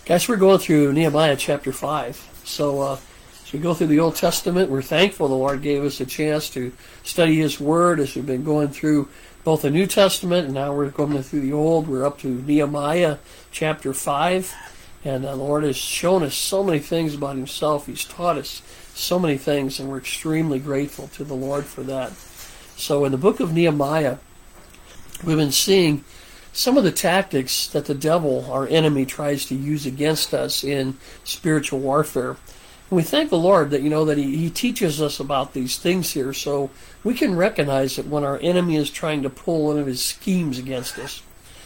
Guys, we're going through Nehemiah chapter 5. So as we go through the Old Testament, we're thankful the Lord gave us a chance to study His Word as we've been going through both the New Testament and now we're going through the Old. We're up to Nehemiah chapter 5. And the Lord has shown us so many things about Himself. He's taught us so many things, and we're extremely grateful to the Lord for that. So in the book of Nehemiah, we've been seeing some of the tactics that the devil, our enemy, tries to use against us in spiritual warfare. And we thank the Lord that, that He teaches us about these things here so we can recognize it when our enemy is trying to pull one of his schemes against us.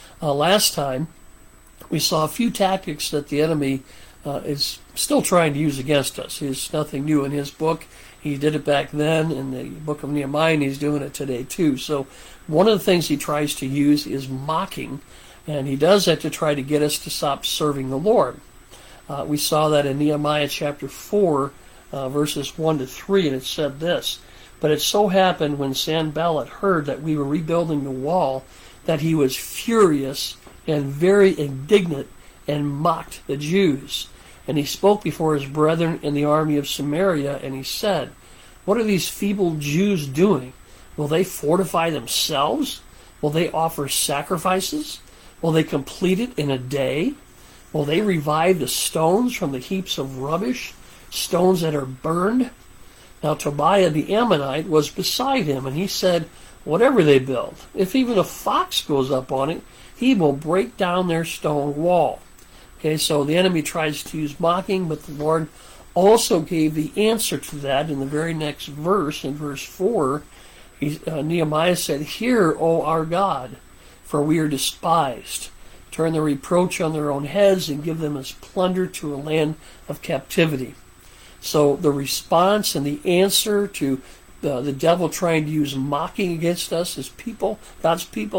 Last time, we saw a few tactics that the enemy is still trying to use against us. It's nothing new in his book. He did it back then in the book of Nehemiah, and he's doing it today too. So one of the things he tries to use is mocking, and he does that to try to get us to stop serving the Lord. We saw that in Nehemiah chapter 4, verses 1 to 3, and it said this, "But it so happened when Sanballat heard that we were rebuilding the wall, that he was furious and very indignant and mocked the Jews. And he spoke before his brethren in the army of Samaria, and he said, 'What are these feeble Jews doing? Will they fortify themselves? Will they offer sacrifices? Will they complete it in a day? Will they revive the stones from the heaps of rubbish, stones that are burned?' Now Tobiah the Ammonite was beside him, and he said, 'Whatever they build, if even a fox goes up on it, he will break down their stone wall.'" Okay, so the enemy tries to use mocking, but the Lord also gave the answer to that in the very next verse, in verse 4. Nehemiah said, "Hear, O our God, for we are despised. Turn the reproach on their own heads and give them as plunder to a land of captivity." So the response and the answer to the devil trying to use mocking against us as people, God's people,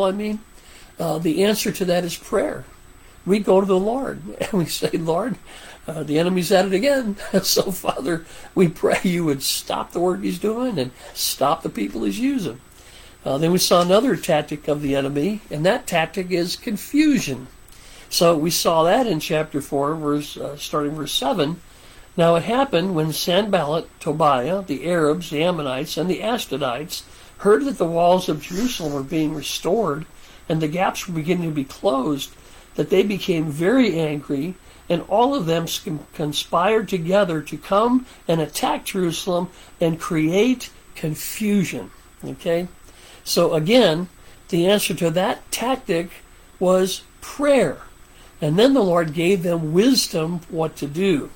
the answer to that is prayer. We go to the Lord and we say, "Lord, the enemy's at it again. So, Father, we pray you would stop the work he's doing and stop the people he's using." Then we saw another tactic of the enemy, and that tactic is confusion. So we saw that in chapter 4, starting verse 7. "Now it happened when Sanballat, Tobiah, the Arabs, the Ammonites, and the Ashdodites heard that the walls of Jerusalem were being restored and the gaps were beginning to be closed, that they became very angry, and all of them conspired together to come and attack Jerusalem and create confusion." Okay? So again, the answer to that tactic was prayer. And then the Lord gave them wisdom what to do.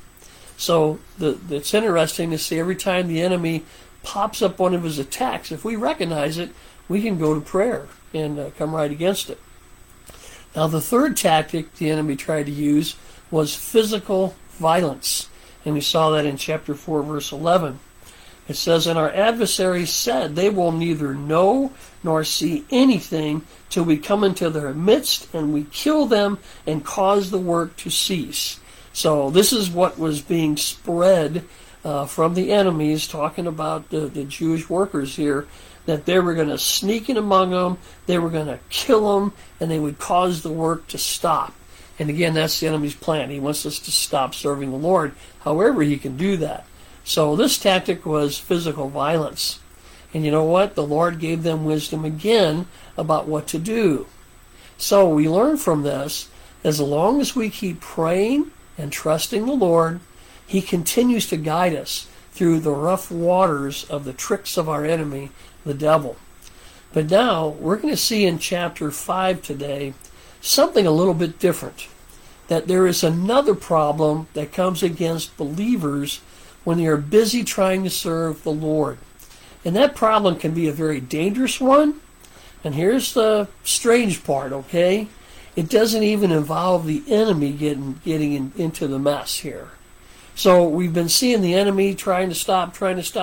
So it's interesting to see every time the enemy pops up one of his attacks, if we recognize it, we can go to prayer and come right against it. Now the third tactic the enemy tried to use was physical violence. And we saw that in chapter 4, verse 11. It says, "And our adversaries said, they will neither know nor see anything till we come into their midst, and we kill them and cause the work to cease." So this is what was being spread from the enemies, talking about the Jewish workers here, that they were going to sneak in among them, they were going to kill them, and they would cause the work to stop. And again, that's the enemy's plan. He wants us to stop serving the Lord. However, he can do that. So this tactic was physical violence. And you know what? The Lord gave them wisdom again about what to do. So we learn from this, as long as we keep praying and trusting the Lord, He continues to guide us through the rough waters of the tricks of our enemy, the devil. But now, we're going to see in chapter 5 today something a little bit different. That there is another problem that comes against believers when they are busy trying to serve the Lord. And that problem can be a very dangerous one. And here's the strange part, okay? It doesn't even involve the enemy getting into the mess here. So we've been seeing the enemy trying to stop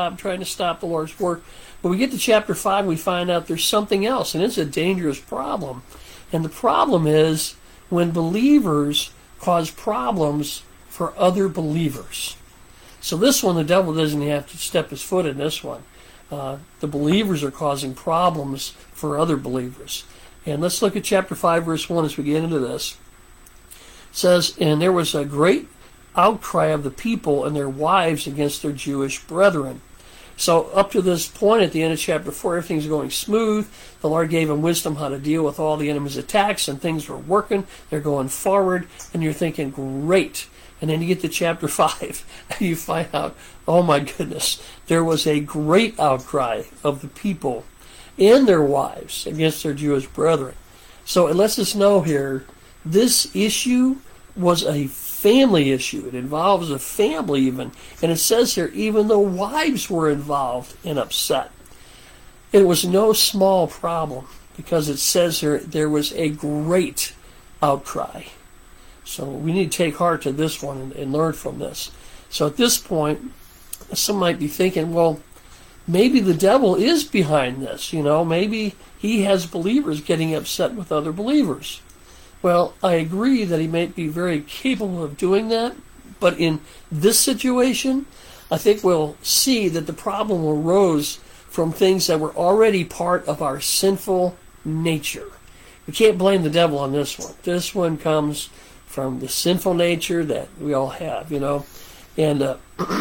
the Lord's work. But we get to chapter 5, we find out there's something else, and it's a dangerous problem. And the problem is when believers cause problems for other believers. So this one, the devil doesn't have to step his foot in this one. The believers are causing problems for other believers. And let's look at chapter 5, verse 1 as we get into this. It says, and there was a great outcry of the people and their wives against their Jewish brethren. So up to this point, at the end of chapter 4, everything's going smooth. The Lord gave them wisdom how to deal with all the enemy's attacks, and things were working. They're going forward, and you're thinking, great. And then you get to chapter 5, and you find out, oh my goodness, there was a great outcry of the people and their wives against their Jewish brethren. So it lets us know here, this issue was a family issue. It involves a family even. And it says here, even the wives were involved and upset. It was no small problem, because it says here there was a great outcry. So we need to take heart to this one and learn from this. So at this point, some might be thinking, well, maybe the devil is behind this. Maybe he has believers getting upset with other believers. Well, I agree that he may be very capable of doing that, but in this situation, I think we'll see that the problem arose from things that were already part of our sinful nature. We can't blame the devil on this one. This one comes from the sinful nature that we all have, And,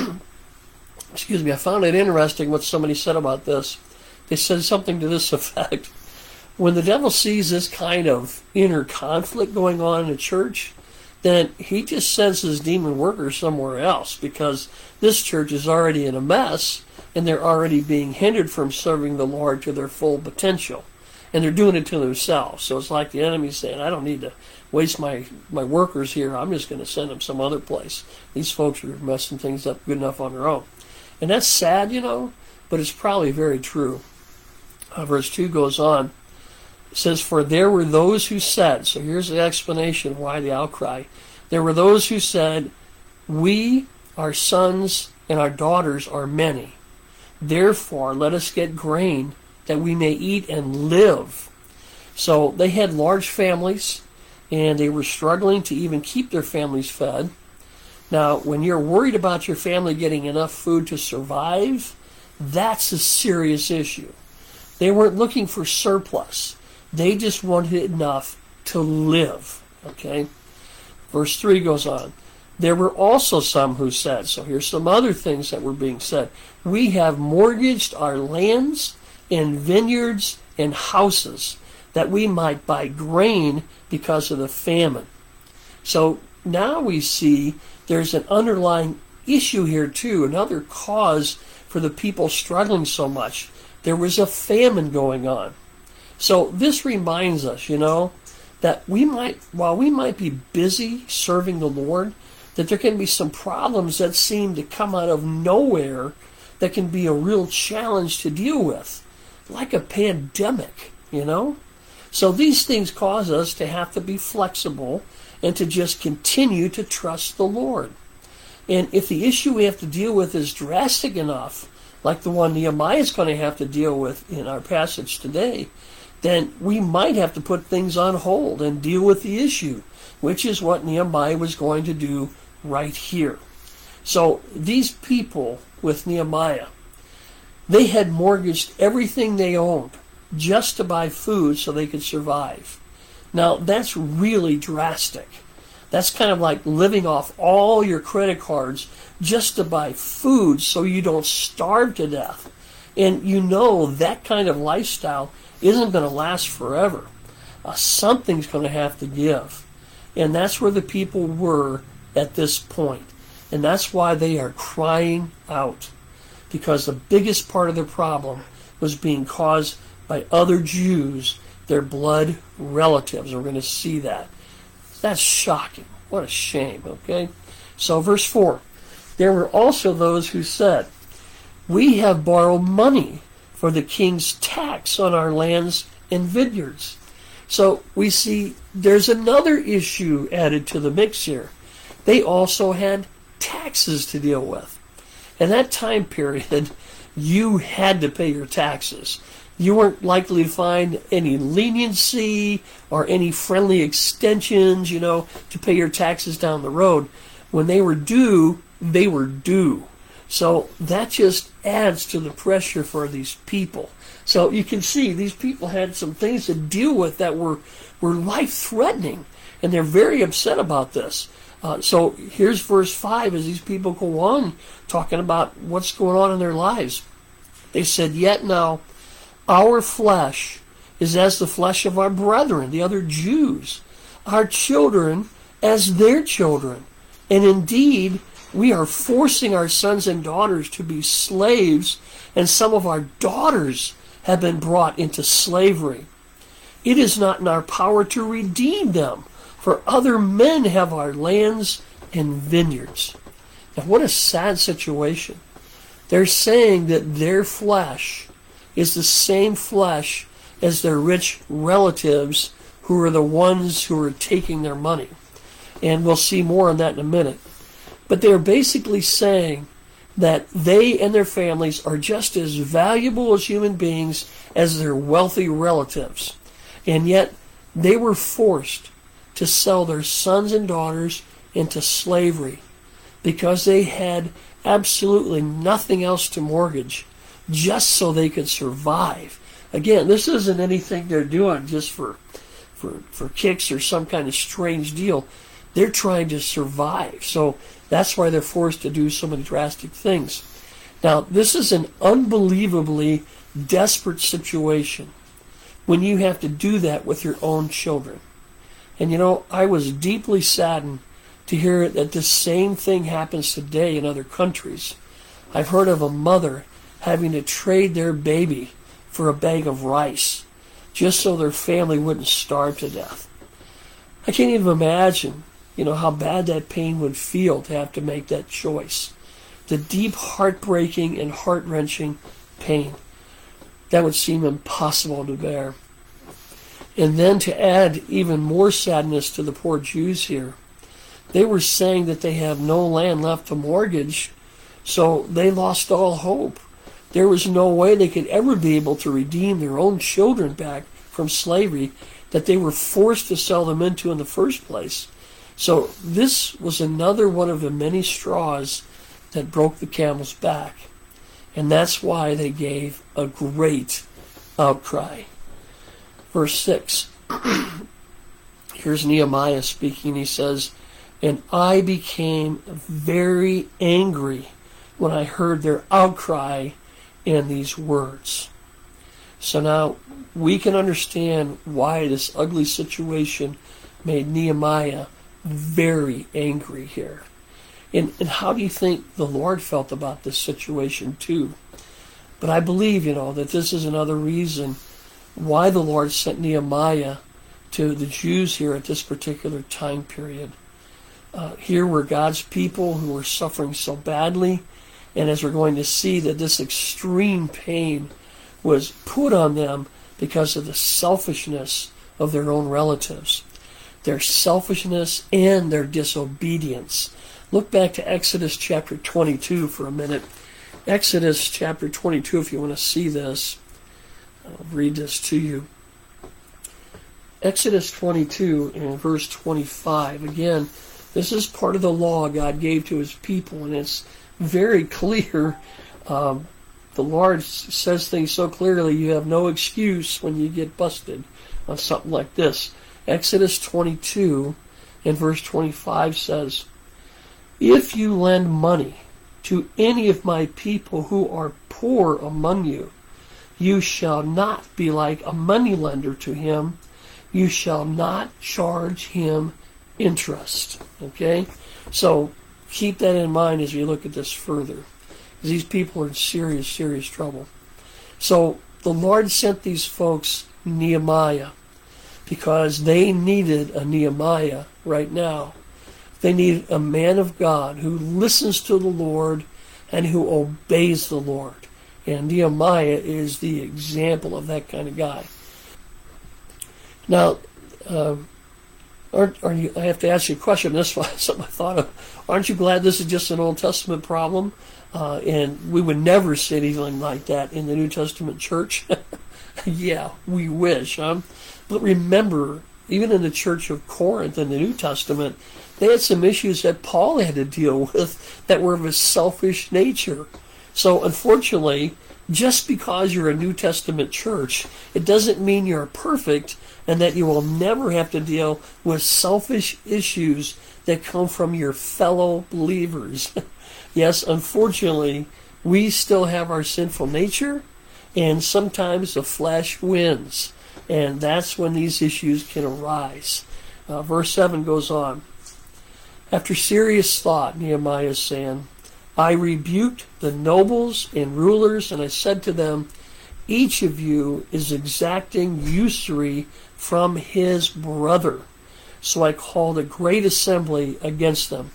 excuse me, I found it interesting what somebody said about this. They said something to this effect. When the devil sees this kind of inner conflict going on in a church, then he just sends his demon workers somewhere else, because this church is already in a mess and they're already being hindered from serving the Lord to their full potential. And they're doing it to themselves. So it's like the enemy saying, I don't need to waste my workers here. I'm just going to send them some other place. These folks are messing things up good enough on their own. And that's sad, but it's probably very true. Verse 2 goes on. It says, for there were those who said, so here's the explanation of why the outcry. There were those who said, we, our sons, and our daughters are many. Therefore, let us get grain that we may eat and live. So they had large families, and they were struggling to even keep their families fed. Now, when you're worried about your family getting enough food to survive, that's a serious issue. They weren't looking for surplus. They just wanted enough to live. Okay? Verse 3 goes on. There were also some who said, so here's some other things that were being said. We have mortgaged our lands and vineyards and houses that we might buy grain because of the famine. So now we see there's an underlying issue here too, another cause for the people struggling so much. There was a famine going on. So this reminds us, that while we might be busy serving the Lord, that there can be some problems that seem to come out of nowhere that can be a real challenge to deal with, like a pandemic, So these things cause us to have to be flexible and to just continue to trust the Lord. And if the issue we have to deal with is drastic enough, like the one Nehemiah is going to have to deal with in our passage today, then we might have to put things on hold and deal with the issue, which is what Nehemiah was going to do right here. So these people with Nehemiah, they had mortgaged everything they owned just to buy food so they could survive. Now, that's really drastic. That's kind of like living off all your credit cards just to buy food so you don't starve to death. And that kind of lifestyle isn't going to last forever. Something's going to have to give. And that's where the people were at this point. And that's why they are crying out. Because the biggest part of their problem was being caused by other Jews, their blood relatives. We're going to see that. That's shocking. What a shame, okay? So verse 4. There were also those who said, we have borrowed money for the king's tax on our lands and vineyards. So we see there's another issue added to the mix here. They also had taxes to deal with. In that time period, you had to pay your taxes. You weren't likely to find any leniency or any friendly extensions, to pay your taxes down the road. When they were due, they were due. So that just adds to the pressure for these people. So you can see these people had some things to deal with that were life-threatening. And they're very upset about this. So here's verse 5 as these people go on talking about what's going on in their lives. They said, "Yet now our flesh is as the flesh of our brethren, the other Jews, our children as their children. And indeed, we are forcing our sons and daughters to be slaves, and some of our daughters have been brought into slavery. It is not in our power to redeem them, for other men have our lands and vineyards." Now, what a sad situation. They're saying that their flesh is the same flesh as their rich relatives who are the ones who are taking their money. And we'll see more on that in a minute. But they're basically saying that they and their families are just as valuable as human beings as their wealthy relatives. And yet they were forced to sell their sons and daughters into slavery because they had absolutely nothing else to mortgage just so they could survive. Again, this isn't anything they're doing just for kicks or some kind of strange deal. They're trying to survive. So that's why they're forced to do so many drastic things. Now, this is an unbelievably desperate situation when you have to do that with your own children. And you know, I was deeply saddened to hear that this same thing happens today in other countries. I've heard of a mother having to trade their baby for a bag of rice just so their family wouldn't starve to death. I can't even imagine, how bad that pain would feel to have to make that choice. The deep heartbreaking and heart-wrenching pain. That would seem impossible to bear. And then to add even more sadness to the poor Jews here, they were saying that they have no land left to mortgage, so they lost all hope. There was no way they could ever be able to redeem their own children back from slavery that they were forced to sell them into in the first place. So this was another one of the many straws that broke the camel's back. And that's why they gave a great outcry. Verse 6. Here's Nehemiah speaking. He says, "And I became very angry when I heard their outcry and these words." So now we can understand why this ugly situation made Nehemiah very angry here. And how do you think the Lord felt about this situation too? But I believe, that this is another reason why the Lord sent Nehemiah to the Jews here at this particular time period. Here were God's people who were suffering so badly, and as we're going to see, that this extreme pain was put on them because of the selfishness of their own relatives. Their selfishness and their disobedience. Look back to Exodus chapter 22 for a minute. Exodus chapter 22, if you want to see this. I'll read this to you. Exodus 22 and verse 25. Again, this is part of the law God gave to his people, and it's very clear. The Lord says things so clearly, you have no excuse when you get busted on something like this. Exodus 22 and verse 25 says, "If you lend money to any of my people who are poor among you, you shall not be like a moneylender to him. You shall not charge him interest." Okay? So keep that in mind as we look at this further. These people are in serious, serious trouble. So the Lord sent these folks Nehemiah because they needed a Nehemiah right now. They needed a man of God who listens to the Lord and who obeys the Lord. And Nehemiah is the example of that kind of guy. Now, I have to ask you a question. This was something I thought of. Aren't you glad this is just an Old Testament problem? And we would never see anything like that in the New Testament church? Yeah, we wish. But remember, even in the church of Corinth in the New Testament, they had some issues that Paul had to deal with that were of a selfish nature. So unfortunately, Just because you're a New Testament church, it doesn't mean you're perfect and that you will never have to deal with selfish issues that come from your fellow believers. Yes, unfortunately, we still have our sinful nature, and sometimes the flesh wins. And that's when these issues can arise. Verse 7 goes on. After serious thought, Nehemiah is saying, I rebuked the nobles and rulers, and I said to them, each of you is exacting usury from his brother. So I called a great assembly against them.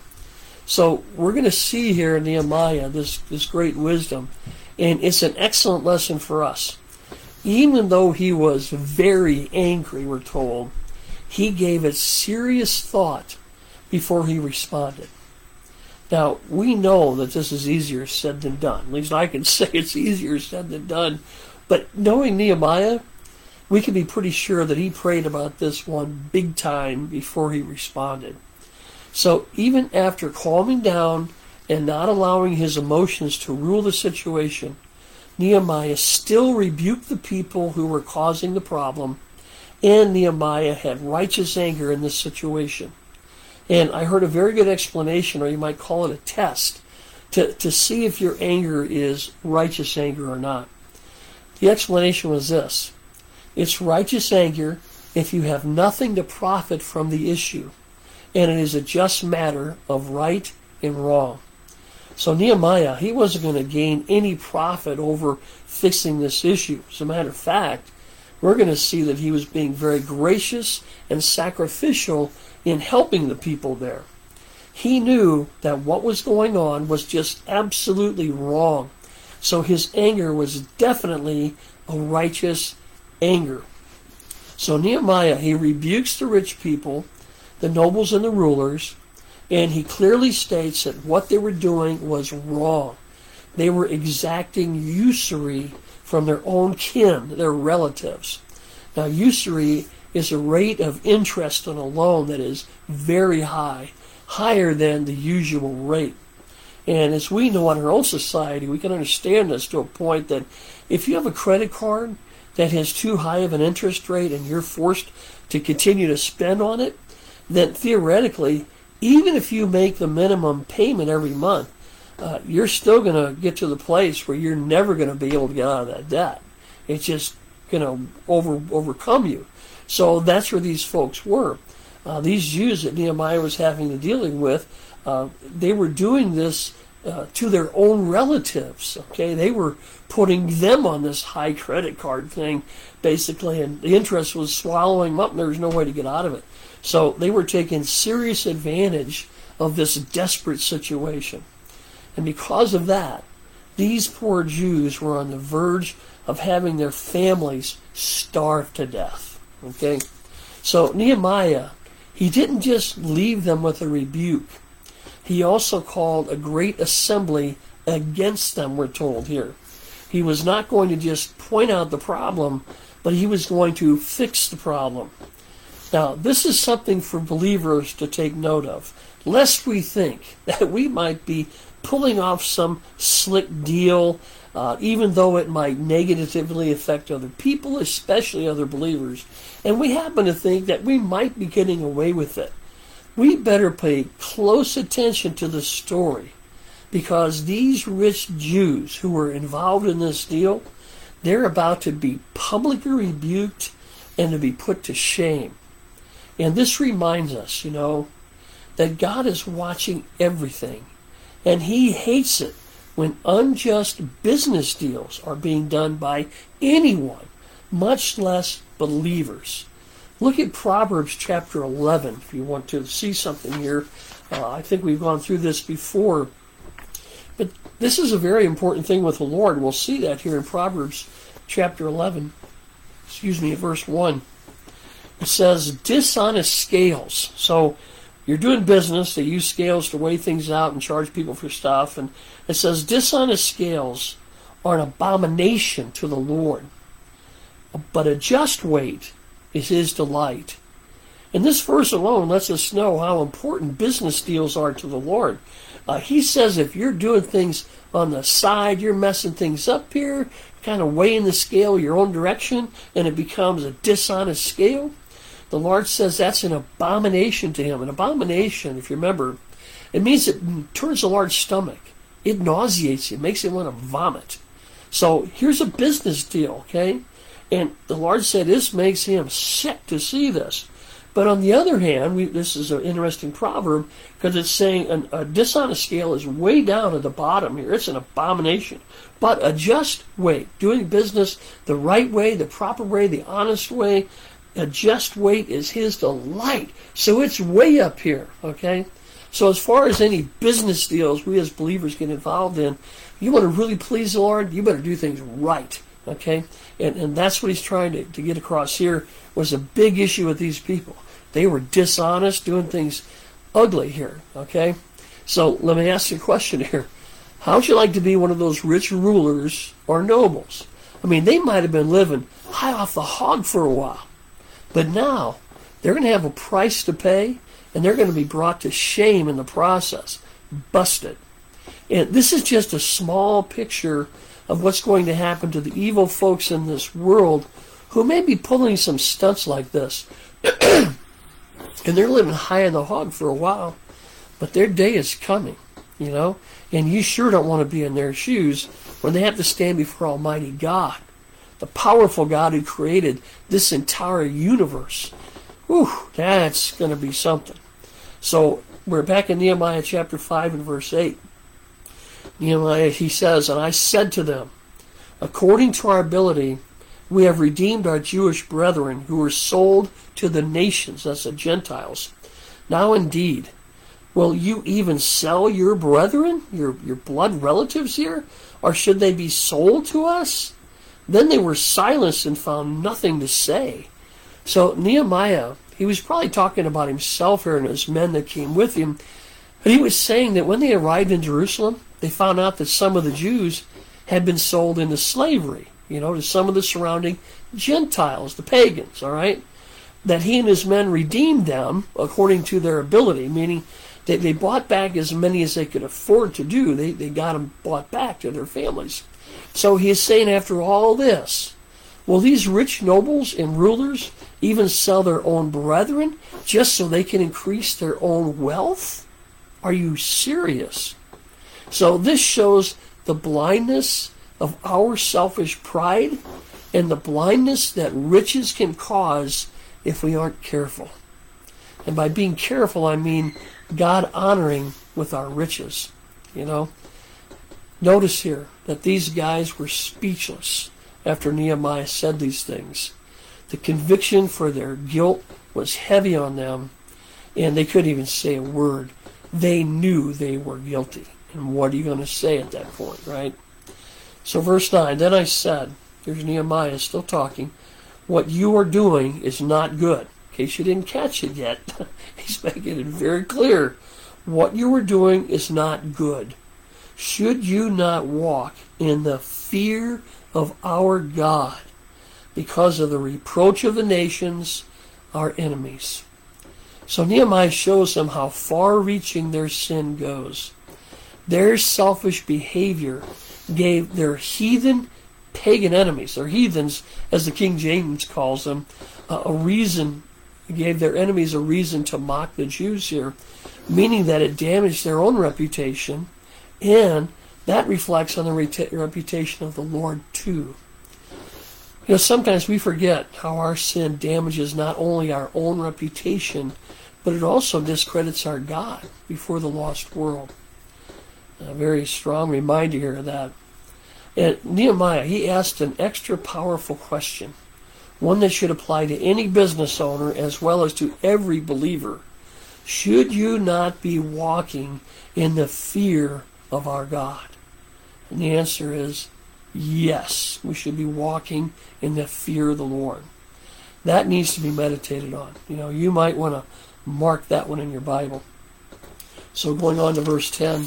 So we're going to see here in Nehemiah this great wisdom, and it's an excellent lesson for us. Even though he was very angry, we're told, he gave it serious thought before he responded. Now, we know that this is easier said than done. At least I can say it's easier said than done. But knowing Nehemiah, we can be pretty sure that he prayed about this one big time before he responded. So even after calming down and not allowing his emotions to rule the situation, Nehemiah still rebuked the people who were causing the problem, and Nehemiah had righteous anger in this situation. And I heard a very good explanation, or you might call it a test, to see if your anger is righteous anger or not. The explanation was this. It's righteous anger if you have nothing to profit from the issue, and it is a just matter of right and wrong. So Nehemiah, he wasn't going to gain any profit over fixing this issue. As a matter of fact, we're going to see that he was being very gracious and sacrificial in helping the people there. He knew that what was going on was just absolutely wrong. So his anger was definitely a righteous anger. So Nehemiah, he rebukes the rich people, the nobles and the rulers, and he clearly states that what they were doing was wrong. They were exacting usury from their own kin, their relatives. Now, usury is a rate of interest on a loan that is very high, higher than the usual rate. And as we know in our own society, we can understand this to a point that if you have a credit card that has too high of an interest rate and you're forced to continue to spend on it, then theoretically, even if you make the minimum payment every month, you're still going to get to the place where you're never going to be able to get out of that debt. It's just going to overcome you. So that's where these folks were. These Jews that Nehemiah was having to dealing with, they were doing this to their own relatives. Okay, they were putting them on this high credit card thing, basically, and the interest was swallowing them up, and there was no way to get out of it. So they were taking serious advantage of this desperate situation. And because of that, these poor Jews were on the verge of having their families starve to death. Okay? So Nehemiah, he didn't just leave them with a rebuke. He also called a great assembly against them, we're told here. He was not going to just point out the problem, but he was going to fix the problem. Now, this is something for believers to take note of, lest we think that we might be pulling off some slick deal, even though it might negatively affect other people, especially other believers, and we happen to think that we might be getting away with it. We better pay close attention to the story, because these rich Jews who were involved in this deal, they're about to be publicly rebuked and to be put to shame. And this reminds us, that God is watching everything, and He hates it when unjust business deals are being done by anyone, much less believers. Look at Proverbs chapter 11 if you want to see something here. I think we've gone through this before. But this is a very important thing with the Lord. We'll see that here in Proverbs chapter 11. Verse 1. It says, dishonest scales. So you're doing business. They use scales to weigh things out and charge people for stuff. And it says, dishonest scales are an abomination to the Lord. But a just weight is His delight. And this verse alone lets us know how important business deals are to the Lord. He says if you're doing things on the side, you're messing things up here, kind of weighing the scale your own direction, and it becomes a dishonest scale, the Lord says that's an abomination to him. An abomination, if you remember, it means it turns the Lord's stomach. It nauseates him, makes him want to vomit. So here's a business deal, okay? And the Lord said this makes him sick to see this. But on the other hand, this is an interesting proverb because it's saying a dishonest scale is way down at the bottom here. It's an abomination. But a just weight, doing business the right way, the proper way, the honest way, a just weight is his delight. So it's way up here, okay? So as far as any business deals we as believers get involved in, you want to really please the Lord, you better do things right, okay? And that's what he's trying to get across here was a big issue with these people. They were dishonest, doing things ugly here, okay? So let me ask you a question here. How would you like to be one of those rich rulers or nobles? I mean, they might have been living high off the hog for a while, but now they're going to have a price to pay, and they're going to be brought to shame in the process, busted. And this is just a small picture of what's going to happen to the evil folks in this world who may be pulling some stunts like this. And they're living high in the hog for a while, but their day is coming, you know, and you sure don't want to be in their shoes when they have to stand before Almighty God, the powerful God who created this entire universe. Whew, that's going to be something. So we're back in Nehemiah chapter 5 and verse 8. Nehemiah, he says, "And I said to them, according to our ability, we have redeemed our Jewish brethren who were sold to the nations," that's the Gentiles. "Now indeed, will you even sell your brethren, your blood relatives here? Or should they be sold to us?" Then they were silenced and found nothing to say. So Nehemiah, he was probably talking about himself here and his men that came with him. But he was saying that when they arrived in Jerusalem, they found out that some of the Jews had been sold into slavery, you know, to some of the surrounding Gentiles, the pagans, all right? That he and his men redeemed them according to their ability, meaning that they bought back as many as they could afford to do. They got them bought back to their families. So he is saying after all this, will these rich nobles and rulers even sell their own brethren just so they can increase their own wealth? Are you serious? So this shows the blindness of our selfish pride and the blindness that riches can cause if we aren't careful. And by being careful, I mean God honoring with our riches. You know, notice here that these guys were speechless after Nehemiah said these things. The conviction for their guilt was heavy on them, and they couldn't even say a word. They knew they were guilty. And what are you going to say at that point, right? So verse 9, "Then I said," here's Nehemiah still talking, "what you are doing is not good." In case you didn't catch it yet, he's making it very clear. What you are doing is not good. Should you not walk in the fear of our God because of the reproach of the nations, our enemies? So Nehemiah shows them how far-reaching their sin goes. Their selfish behavior gave their heathen pagan enemies, or heathens as the King James calls them, a reason, gave their enemies a reason to mock the Jews here, meaning that it damaged their own reputation, and that reflects on the reputation of the Lord too. You know, sometimes we forget how our sin damages not only our own reputation, but it also discredits our God before the lost world. A very strong reminder here of that. And Nehemiah, he asked an extra powerful question, one that should apply to any business owner as well as to every believer. Should you not be walking in the fear of our God? And the answer is yes, we should be walking in the fear of the Lord. That needs to be meditated on. You know, you might want to mark that one in your Bible. So going on to verse 10,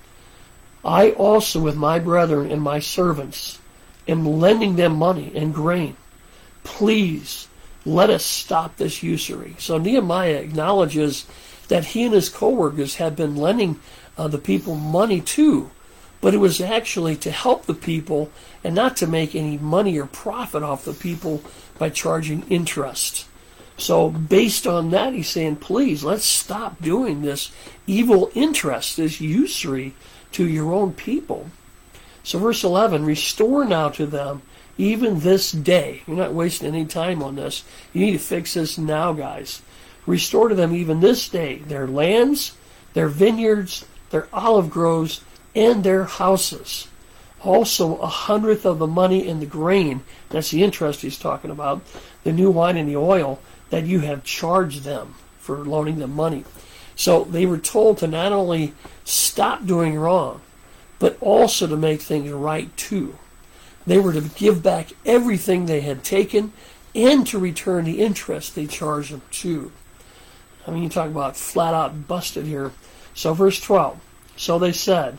"I also with my brethren and my servants am lending them money and grain. Please let us stop this usury. So Nehemiah acknowledges that he and his co-workers had been lending the people money too, but it was actually to help the people and not to make any money or profit off the people by charging interest. So based on that, he's saying, please, let's stop doing this evil interest, this usury to your own people. So verse 11, restore now to them even this day. You're not wasting any time on this. You need to fix this now, guys. Restore to them even this day their lands, their vineyards, their olive groves, and their houses. Also 100th of the money and the grain, that's the interest he's talking about, the new wine and the oil, that you have charged them for loaning them money. So they were told to not only stop doing wrong, but also to make things right too. They were to give back everything they had taken and to return the interest they charged them too. I mean, you talk about flat out busted here. So verse 12, so they said,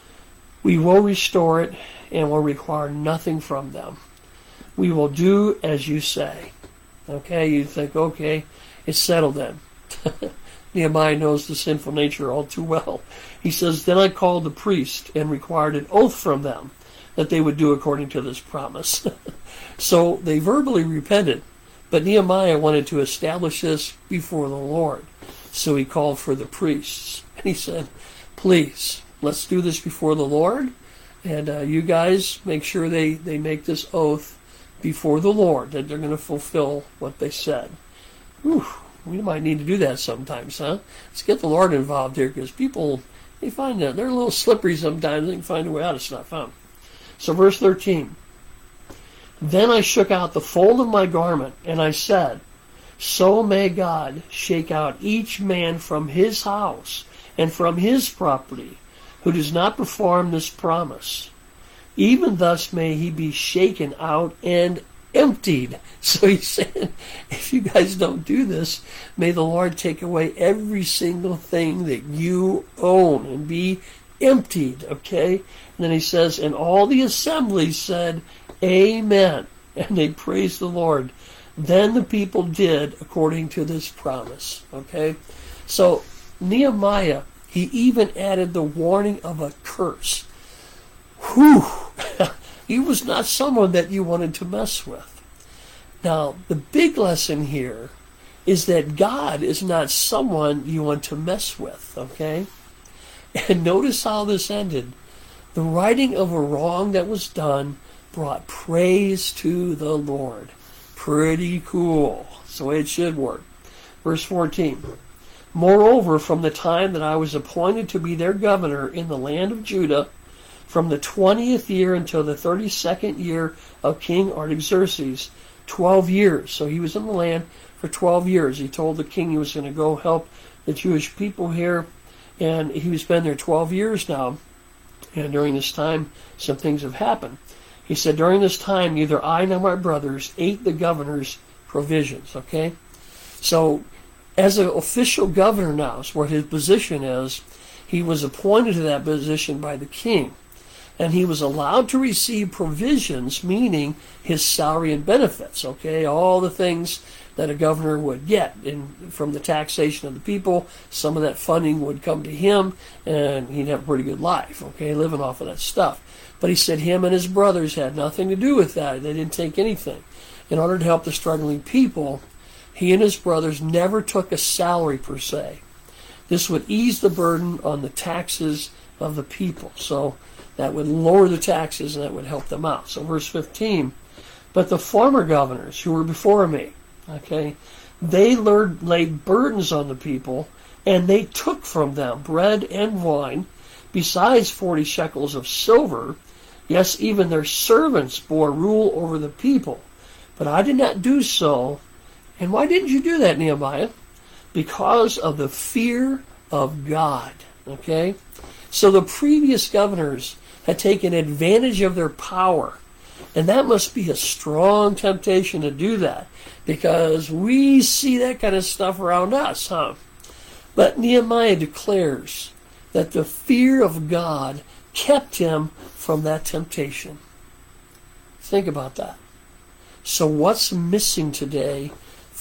we will restore it and will require nothing from them. We will do as you say. Okay, you think, okay, it's settled then. Nehemiah knows the sinful nature all too well. He says, then I called the priest and required an oath from them that they would do according to this promise. So they verbally repented, but Nehemiah wanted to establish this before the Lord. So he called for the priests. And he said, please, let's do this before the Lord. And you guys make sure they make this oath before the Lord, that they're going to fulfill what they said. Whew, we might need to do that sometimes, huh? Let's get the Lord involved here, because people, they find that they're a little slippery sometimes. They can find a way out of stuff, huh? So verse 13, then I shook out the fold of my garment, and I said, so may God shake out each man from his house and from his property, who does not perform this promise. Even thus may he be shaken out and emptied. So he's saying, if you guys don't do this, may the Lord take away every single thing that you own and be emptied, okay? And then he says, and all the assembly said, amen. And they praised the Lord. Then the people did according to this promise, okay? So Nehemiah, he even added the warning of a curse. Whew! He was not someone that you wanted to mess with. Now, the big lesson here is that God is not someone you want to mess with, okay? And notice how this ended. The righting of a wrong that was done brought praise to the Lord. Pretty cool. That's the way it should work. Verse 14. Moreover, from the time that I was appointed to be their governor in the land of Judah, from the 20th year until the 32nd year of King Artaxerxes, 12 years. So he was in the land for 12 years. He told the king he was going to go help the Jewish people here, and he's been there 12 years now. And during this time, some things have happened. He said, during this time, neither I nor my brothers ate the governor's provisions, okay? So, as an official governor now, is what his position is, he was appointed to that position by the king. And he was allowed to receive provisions, meaning his salary and benefits, okay? All the things that a governor would get from the taxation of the people. Some of that funding would come to him, and he'd have a pretty good life, okay, living off of that stuff. But he said him and his brothers had nothing to do with that. They didn't take anything. In order to help the struggling people, he and his brothers never took a salary per se. This would ease the burden on the taxes of the people. So that would lower the taxes, and that would help them out. So verse 15, but the former governors who were before me, okay, they laid burdens on the people, and they took from them bread and wine, besides 40 shekels of silver. Yes, even their servants bore rule over the people. But I did not do so. And why didn't you do that, Nehemiah? Because of the fear of God. Okay? So the previous governors had taken advantage of their power. And that must be a strong temptation to do that, because we see that kind of stuff around us, huh? But Nehemiah declares that the fear of God kept him from that temptation. Think about that. So what's missing today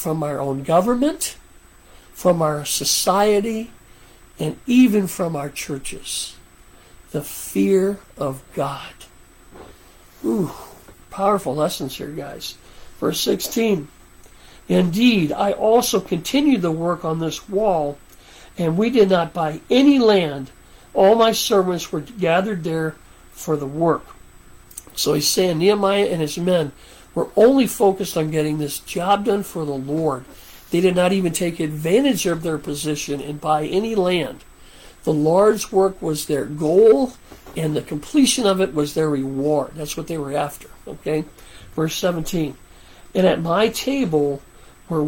from our own government, from our society, and even from our churches. The fear of God. Ooh, powerful lessons here, guys. Verse 16. Indeed, I also continued the work on this wall, and we did not buy any land. All my servants were gathered there for the work. So he's saying Nehemiah and his men were only focused on getting this job done for the Lord. They did not even take advantage of their position and buy any land. The Lord's work was their goal, and the completion of it was their reward. That's what they were after. Okay? Verse 17. And at my table were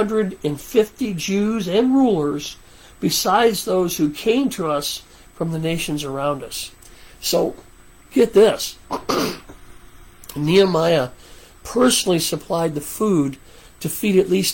150 Jews and rulers, besides those who came to us from the nations around us. So, get this. Nehemiah personally supplied the food to feed at least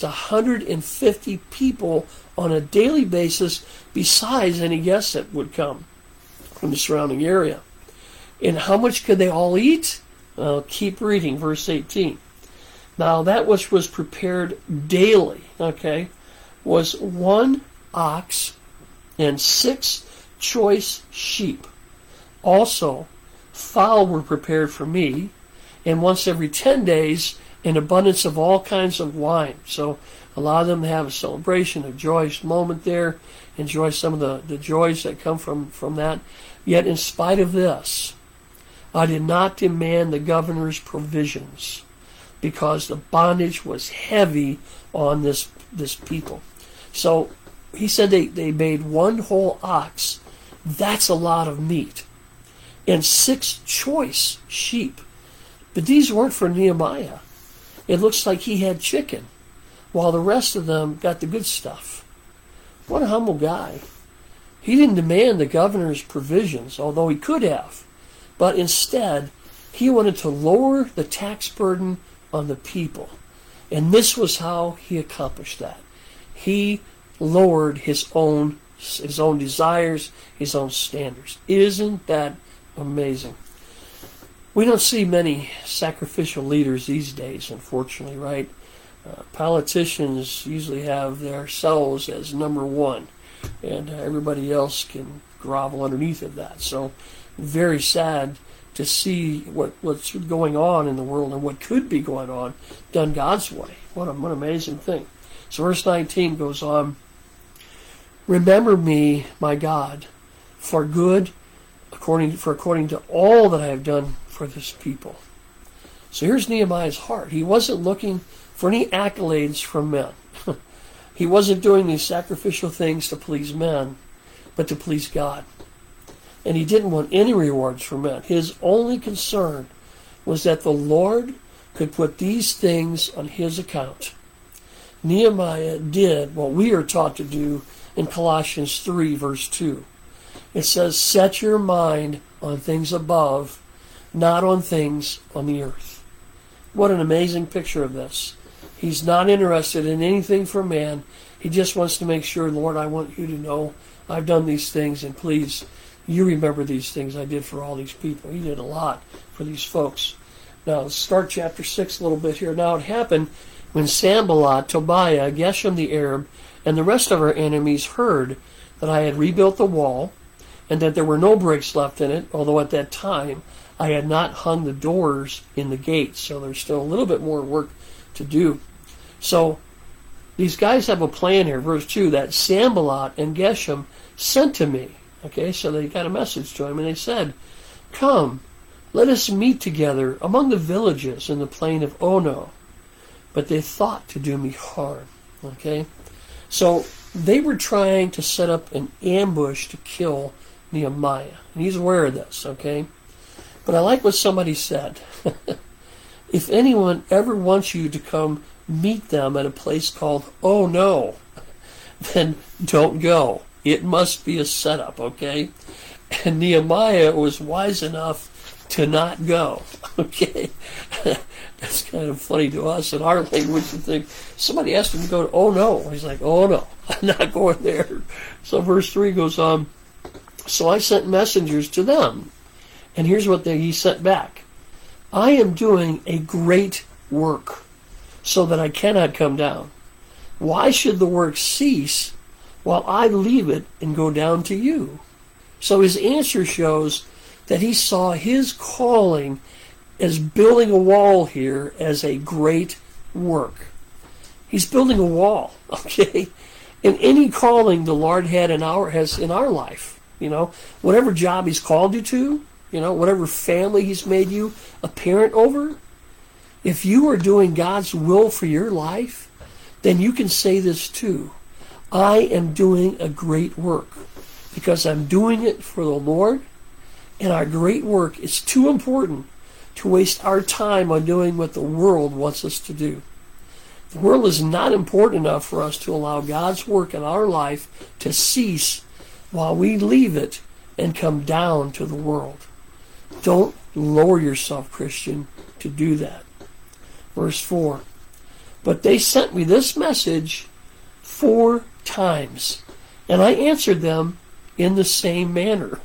150 people on a daily basis, besides any guests that would come from the surrounding area. And how much could they all eat? Keep reading, verse 18. Now that which was prepared daily, okay, was 1 ox and 6 choice sheep. Also, fowl were prepared for me, and once every 10 days, an abundance of all kinds of wine. So allow them to have a celebration, a joyous moment there, enjoy some of the joys that come from that. Yet in spite of this, I did not demand the governor's provisions, because the bondage was heavy on this people. So he said they made 1 whole ox. That's a lot of meat. And 6 choice sheep. But these weren't for Nehemiah. It looks like he had chicken, while the rest of them got the good stuff. What a humble guy. He didn't demand the governor's provisions, although he could have. But instead, he wanted to lower the tax burden on the people. And this was how he accomplished that. He lowered his own desires, his own standards. Isn't that amazing? We don't see many sacrificial leaders these days, unfortunately, right? Politicians usually have themselves as number one, and everybody else can grovel underneath of that. So, very sad to see what's going on in the world and what could be going on done God's way. What an amazing thing. So verse 19 goes on, remember me, my God, for good, according to all that I have done for this people. So here's Nehemiah's heart. He wasn't looking for any accolades from men. He wasn't doing these sacrificial things to please men, but to please God. And he didn't want any rewards from men. His only concern was that the Lord could put these things on his account. Nehemiah did what we are taught to do in Colossians 3, verse 2. It says, set your mind on things above, not on things on the earth. What an amazing picture of this. He's not interested in anything from man. He just wants to make sure, Lord, I want you to know I've done these things, and please, you remember these things I did for all these people. He did a lot for these folks. Now, let's start chapter 6 a little bit here. Now, it happened when Sanballat, Tobiah, Geshem the Arab, and the rest of our enemies heard that I had rebuilt the wall, and that there were no bricks left in it, although at that time I had not hung the doors in the gates, so there's still a little bit more work to do. So, these guys have a plan here, verse 2, that Sanballat and Geshem sent to me. Okay, so they got a message to him, and they said, come, let us meet together among the villages in the plain of Ono. But they thought to do me harm. Okay, so they were trying to set up an ambush to kill Nehemiah. And he's aware of this, okay? But I like what somebody said. If anyone ever wants you to come meet them at a place called Oh No, then don't go. It must be a setup, okay? And Nehemiah was wise enough to not go, okay? That's kind of funny to us in our language to think, somebody asked him to go to Oh No. He's like, oh no, I'm not going there. So verse 3 goes on, so I sent messengers to them. And here's what he sent back. I am doing a great work so that I cannot come down. Why should the work cease while I leave it and go down to you? So his answer shows that he saw his calling as building a wall here as a great work. He's building a wall, okay? And any calling the Lord has in our life, whatever job he's called you to, whatever family he's made you a parent over, if you are doing God's will for your life, then you can say this too. I am doing a great work because I'm doing it for the Lord, and our great work is too important to waste our time on doing what the world wants us to do. The world is not important enough for us to allow God's work in our life to cease while we leave it and come down to the world. Don't lower yourself, Christian, to do that. Verse 4. But they sent me this message 4 times, and I answered them in the same manner.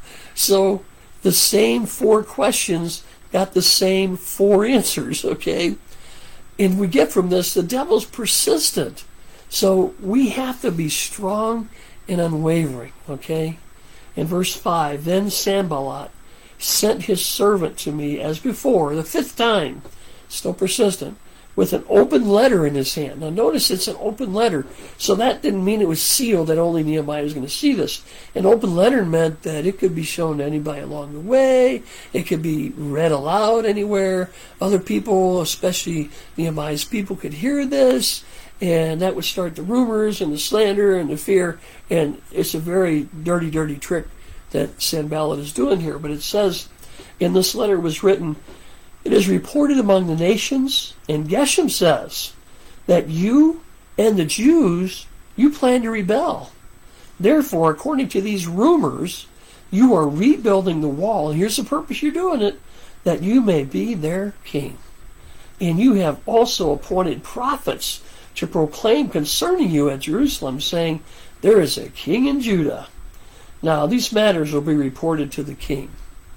So the same 4 questions got the same 4 answers, okay? And we get from this, the devil's persistent. So we have to be strong and unwavering, okay? In verse 5, then Sanballat sent his servant to me as before, the 5th time, still persistent, with an open letter in his hand. Now notice it's an open letter, so that didn't mean it was sealed, that only Nehemiah was going to see this. An open letter meant that it could be shown to anybody along the way, it could be read aloud anywhere, other people, especially Nehemiah's people, could hear this, and that would start the rumors and the slander and the fear, and it's a very dirty, dirty trick that Sanballat is doing here. But it says, in this letter was written, it is reported among the nations, and Geshem says, that you and the Jews, you plan to rebel. Therefore, according to these rumors, you are rebuilding the wall, and here's the purpose you're doing it, that you may be their king. And you have also appointed prophets to proclaim concerning you at Jerusalem, saying, there is a king in Judah. Now, these matters will be reported to the king.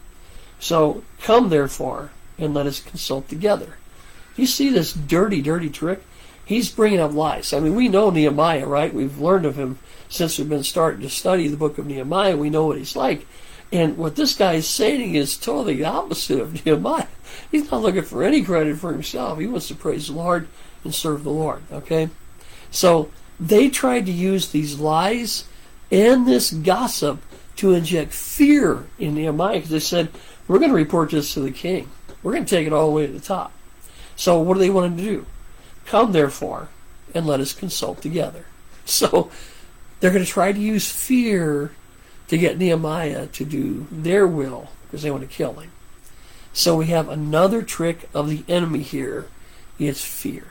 So, come therefore, and let us consult together. You see this dirty, dirty trick? He's bringing up lies. I mean, we know Nehemiah, right? We've learned of him since we've been starting to study the book of Nehemiah. We know what he's like. And what this guy is saying is totally the opposite of Nehemiah. He's not looking for any credit for himself. He wants to praise the Lord and serve the Lord, okay? So they tried to use these lies and this gossip to inject fear in Nehemiah, because they said, we're going to report this to the king. We're going to take it all the way to the top. So what do they want him to do? Come, therefore, and let us consult together. So they're going to try to use fear to get Nehemiah to do their will, because they want to kill him. So we have another trick of the enemy here. It's fear.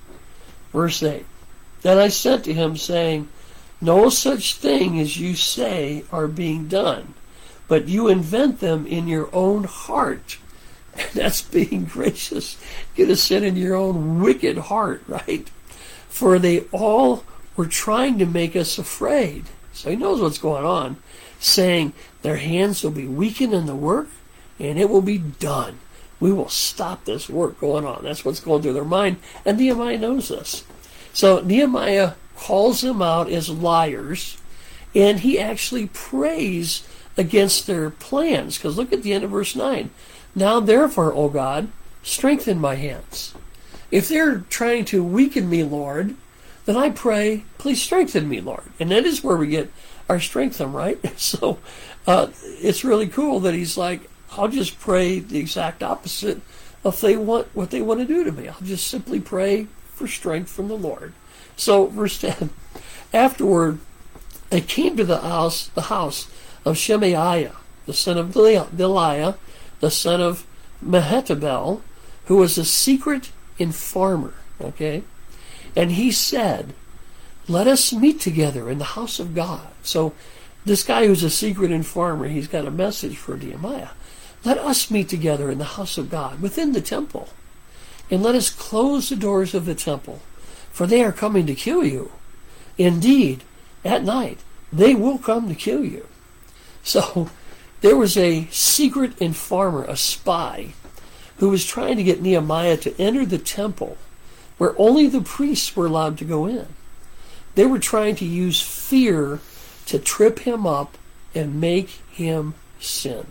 Verse 8. Then I sent to him, saying, no such thing as you say are being done, but you invent them in your own heart. That's being gracious. Get a sin in your own wicked heart, right? For they all were trying to make us afraid. So he knows what's going on, saying their hands will be weakened in the work, and it will be done. We will stop this work going on. That's what's going through their mind, and Nehemiah knows this. So Nehemiah calls them out as liars, and he actually prays against their plans. Because look at the end of verse 9. Now therefore, O God, strengthen my hands. If they're trying to weaken me, Lord, then I pray, please strengthen me, Lord. And that is where we get our strength from, right? So it's really cool that he's like, I'll just pray the exact opposite if they want what they want to do to me. I'll just simply pray for strength from the Lord. So verse 10, afterward I came to the house of Shemaiah, the son of Delaiah, the son of Mehetabel, who was a secret informer, okay? And he said, let us meet together in the house of God. So this guy who's a secret informer, he's got a message for Nehemiah. Let us meet together in the house of God, within the temple, and let us close the doors of the temple, for they are coming to kill you. Indeed, at night, they will come to kill you. So there was a secret informer, a spy, who was trying to get Nehemiah to enter the temple where only the priests were allowed to go in. They were trying to use fear to trip him up and make him sin.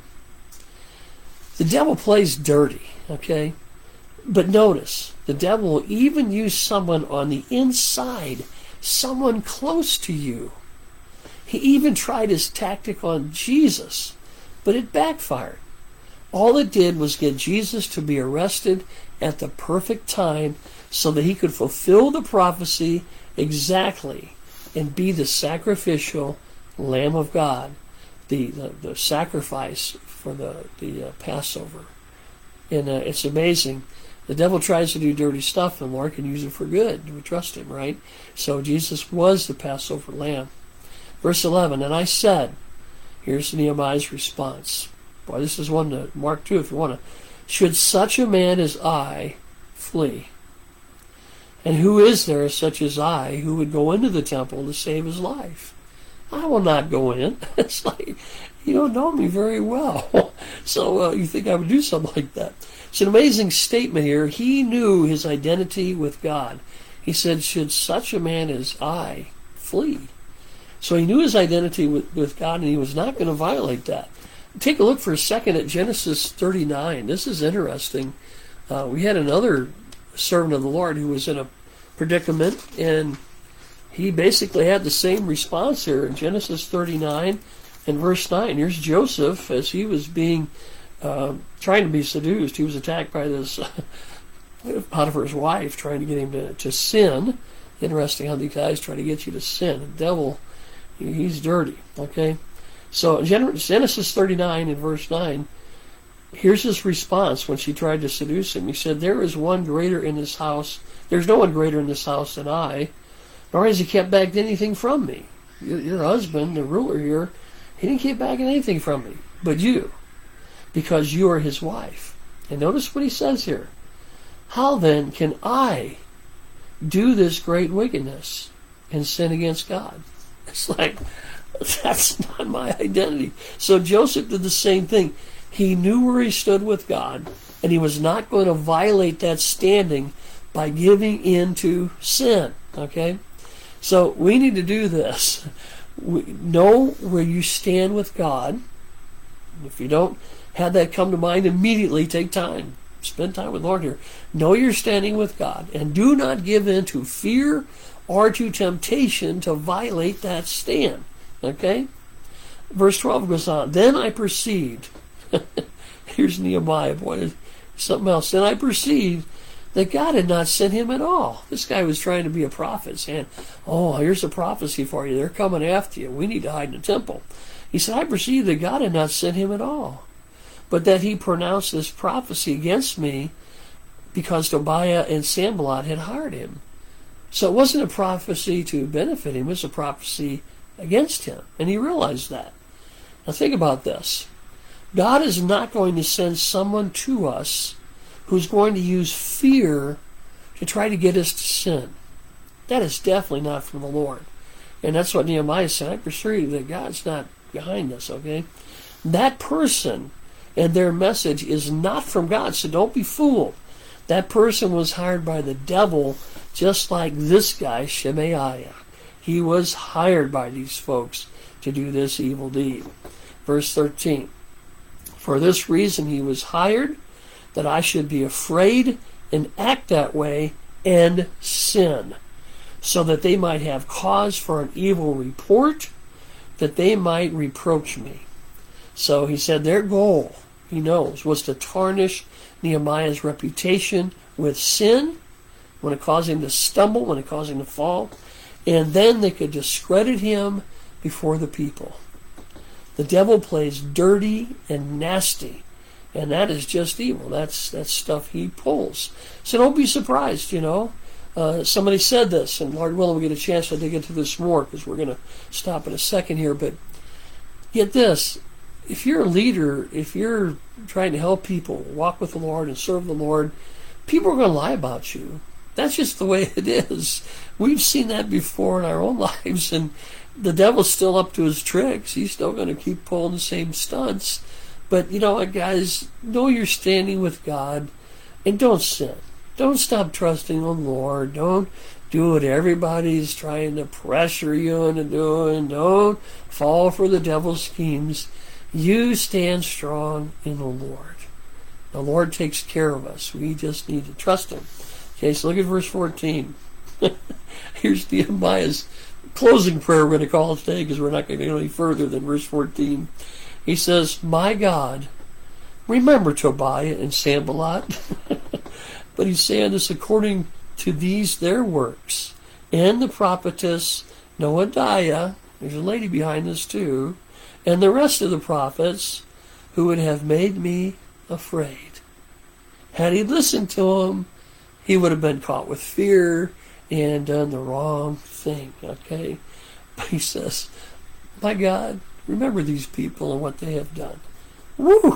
The devil plays dirty, okay? But notice, the devil will even use someone on the inside, someone close to you. He even tried his tactic on Jesus, but it backfired. All it did was get Jesus to be arrested at the perfect time so that he could fulfill the prophecy exactly and be the sacrificial Lamb of God, the sacrifice for the Passover. And it's amazing. The devil tries to do dirty stuff, and the Lord can use it for good. We trust him, right? So Jesus was the Passover lamb. Verse 11, and I said, here's Nehemiah's response. Boy, this is one to mark too if you want to. Should such a man as I flee? And who is there such as I who would go into the temple to save his life? I will not go in. It's like, you don't know me very well. So you think I would do something like that. It's an amazing statement here. He knew his identity with God. He said, should such a man as I flee? So he knew his identity with God, and he was not going to violate that. Take a look for a second at Genesis 39. This is interesting. We had another servant of the Lord who was in a predicament, and he basically had the same response here in Genesis 39 and verse 9. Here's Joseph as he was being trying to be seduced. He was attacked by this Potiphar's wife trying to get him to sin. Interesting how these guys try to get you to sin. The devil, he's dirty. Okay, so Genesis 39 and verse 9. Here's his response when she tried to seduce him. He said, there is one greater in this house. There's no one greater in this house than I, nor has he kept back anything from me. Your husband, the ruler here, he didn't keep back anything from me, but you, because you are his wife. And notice what he says here. How then can I do this great wickedness and sin against God? It's like, that's not my identity. So Joseph did the same thing. He knew where he stood with God, and he was not going to violate that standing by giving in to sin. Okay? So we need to do this. Know where you stand with God. If you don't have that come to mind immediately, take time. Spend time with the Lord here. Know you're standing with God, and do not give in to fear or to temptation to violate that stand. Okay? Verse 12 goes on. Then I perceived. Here's Nehemiah, boy, something else. Then I perceived that God had not sent him at all. This guy was trying to be a prophet, saying, oh, here's a prophecy for you. They're coming after you. We need to hide in the temple. He said, I perceived that God had not sent him at all, but that he pronounced this prophecy against me because Tobiah and Sanballat had hired him. So it wasn't a prophecy to benefit him. It was a prophecy against him. And he realized that. Now think about this. God is not going to send someone to us who's going to use fear to try to get us to sin. That is definitely not from the Lord. And that's what Nehemiah said. I perceive that God's not behind us, okay? That person and their message is not from God, so don't be fooled. That person was hired by the devil, just like this guy, Shemaiah. He was hired by these folks to do this evil deed. Verse 13. For this reason he was hired, that I should be afraid and act that way and sin, so that they might have cause for an evil report, that they might reproach me. So he said their goal, he knows, was to tarnish Nehemiah's reputation with sin, when it caused him to stumble, when it caused him to fall, and then they could discredit him before the people. The devil plays dirty and nasty, and that is just evil. That's stuff he pulls. So don't be surprised, Somebody said this, and Lord willing, we get a chance to dig into this more, because we're going to stop in a second here. But get this. If you're a leader, if you're trying to help people walk with the Lord and serve the Lord, people are going to lie about you. That's just the way it is. We've seen that before in our own lives, and the devil's still up to his tricks. He's still going to keep pulling the same stunts. But you know what, guys? Know you're standing with God, and don't sin. Don't stop trusting the Lord. Don't do what everybody's trying to pressure you into doing. Don't fall for the devil's schemes. You stand strong in the Lord. The Lord takes care of us. We just need to trust Him. Okay, so look at verse 14. Here's Nehemiah's closing prayer, we're going to call it today, because we're not going to go any further than verse 14. He says, "My God, remember Tobiah and Sanballat." But he's saying this according to these their works, and the prophetess Noadiah, there's a lady behind this too, and the rest of the prophets who would have made me afraid. Had he listened to them, he would have been caught with fear and done the wrong thing, okay? But he says, my God, remember these people and what they have done. Woo!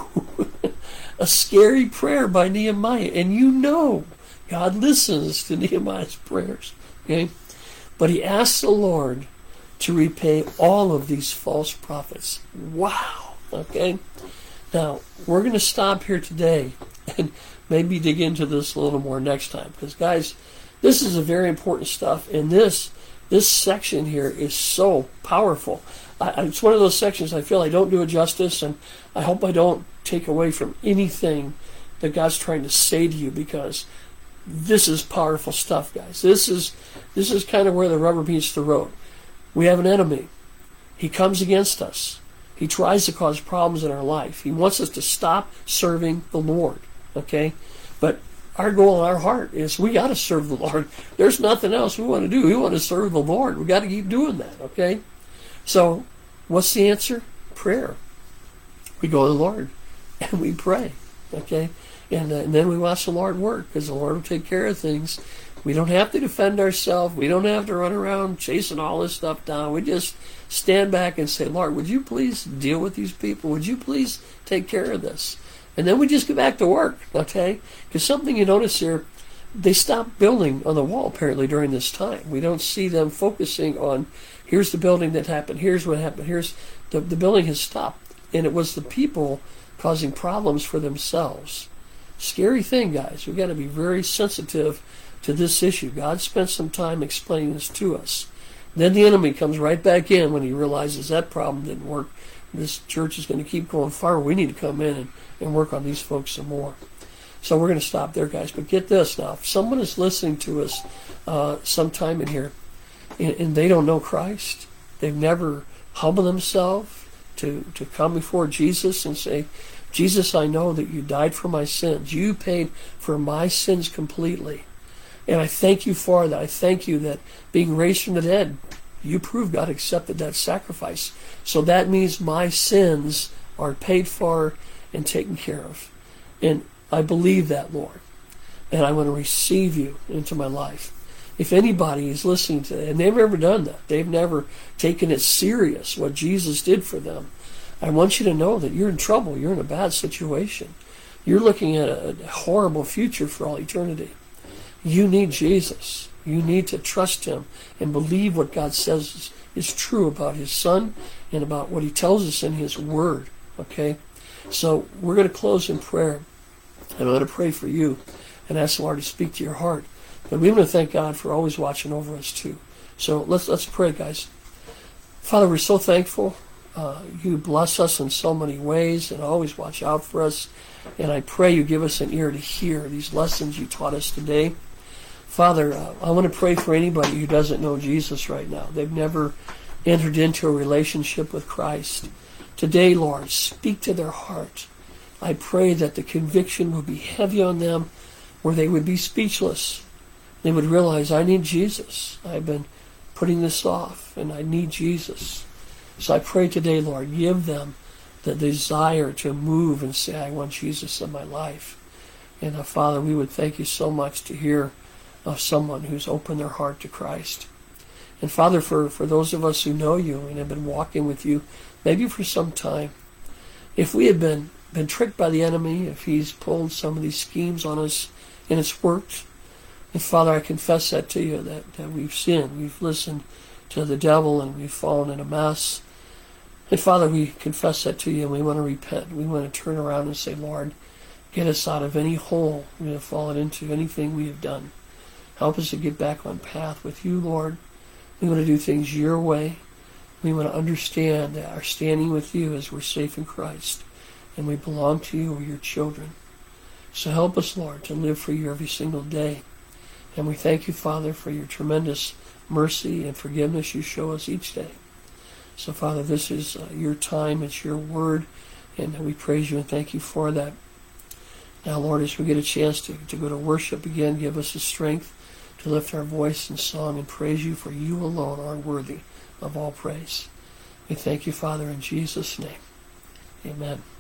A scary prayer by Nehemiah. And you know God listens to Nehemiah's prayers, okay? But he asks the Lord to repay all of these false prophets. Wow, okay? Now, we're going to stop here today and maybe dig into this a little more next time. Because, guys, this is a very important stuff. And this section here is so powerful. It's one of those sections I feel I don't do it justice, and I hope I don't take away from anything that God's trying to say to you, because this is powerful stuff, guys. This is kind of where the rubber meets the road. We have an enemy. He comes against us. He tries to cause problems in our life. He wants us to stop serving the Lord, okay? But our goal in our heart is we got to serve the Lord. There's nothing else we want to do. We want to serve the Lord. We got to keep doing that, okay? So what's the answer? Prayer. We go to the Lord and we pray, okay? And then we watch the Lord work, because the Lord will take care of things. We don't have to defend ourselves. We don't have to run around chasing all this stuff down. We just stand back and say, Lord, would you please deal with these people? Would you please take care of this? And then we just get back to work, okay? Because something you notice here, they stopped building on the wall apparently during this time. We don't see them focusing on, here's the building that happened, here's what happened, here's the building has stopped. And it was the people causing problems for themselves. Scary thing, guys. We've got to be very sensitive to this issue. God spent some time explaining this to us. Then the enemy comes right back in when he realizes that problem didn't work. This church is going to keep going far. We need to come in and work on these folks some more. So we're going to stop there, guys. But get this now. If someone is listening to us sometime in here and they don't know Christ, they've never humbled themselves to come before Jesus and say, Jesus, I know that you died for my sins. You paid for my sins completely. And I thank you for that. I thank you that being raised from the dead, you proved God accepted that sacrifice. So that means my sins are paid for and taken care of. And I believe that, Lord. And I want to receive you into my life. If anybody is listening to that, and they've never done that, they've never taken it serious, what Jesus did for them, I want you to know that you're in trouble. You're in a bad situation. You're looking at a horrible future for all eternity. You need Jesus. You need to trust Him and believe what God says is true about His Son and about what He tells us in His Word. Okay? So we're going to close in prayer. And I'm going to pray for you and ask the Lord to speak to your heart. But we want to thank God for always watching over us too. So let's pray, guys. Father, we're so thankful. You bless us in so many ways and always watch out for us. And I pray you give us an ear to hear these lessons you taught us today. Father, I want to pray for anybody who doesn't know Jesus right now. They've never entered into a relationship with Christ. Today, Lord, speak to their heart. I pray that the conviction would be heavy on them, where they would be speechless. They would realize, I need Jesus. I've been putting this off, and I need Jesus. So I pray today, Lord, give them the desire to move and say, I want Jesus in my life. And Father, we would thank you so much to hear of someone who's opened their heart to Christ. And Father, for those of us who know you and have been walking with you, maybe for some time, if we have been tricked by the enemy, if he's pulled some of these schemes on us and it's worked, and Father, I confess that to you, that we've sinned, we've listened to the devil, and we've fallen in a mess. And Father, we confess that to you, and we want to repent. We want to turn around and say, Lord, Get us out of any hole we have fallen into, anything we have done. Help us to get back on path with you, Lord. We want to do things your way. We want to understand that our standing with you is we're safe in Christ, and we belong to you, we're your children. So help us, Lord, to live for you every single day. And we thank you, Father, for your tremendous mercy and forgiveness you show us each day. So, Father, this is your time, it's your word, and we praise you and thank you for that. Now, Lord, as we get a chance to go to worship again, give us the strength to lift our voice in song and praise you, for you alone are worthy of all praise. We thank you, Father, in Jesus' name. Amen.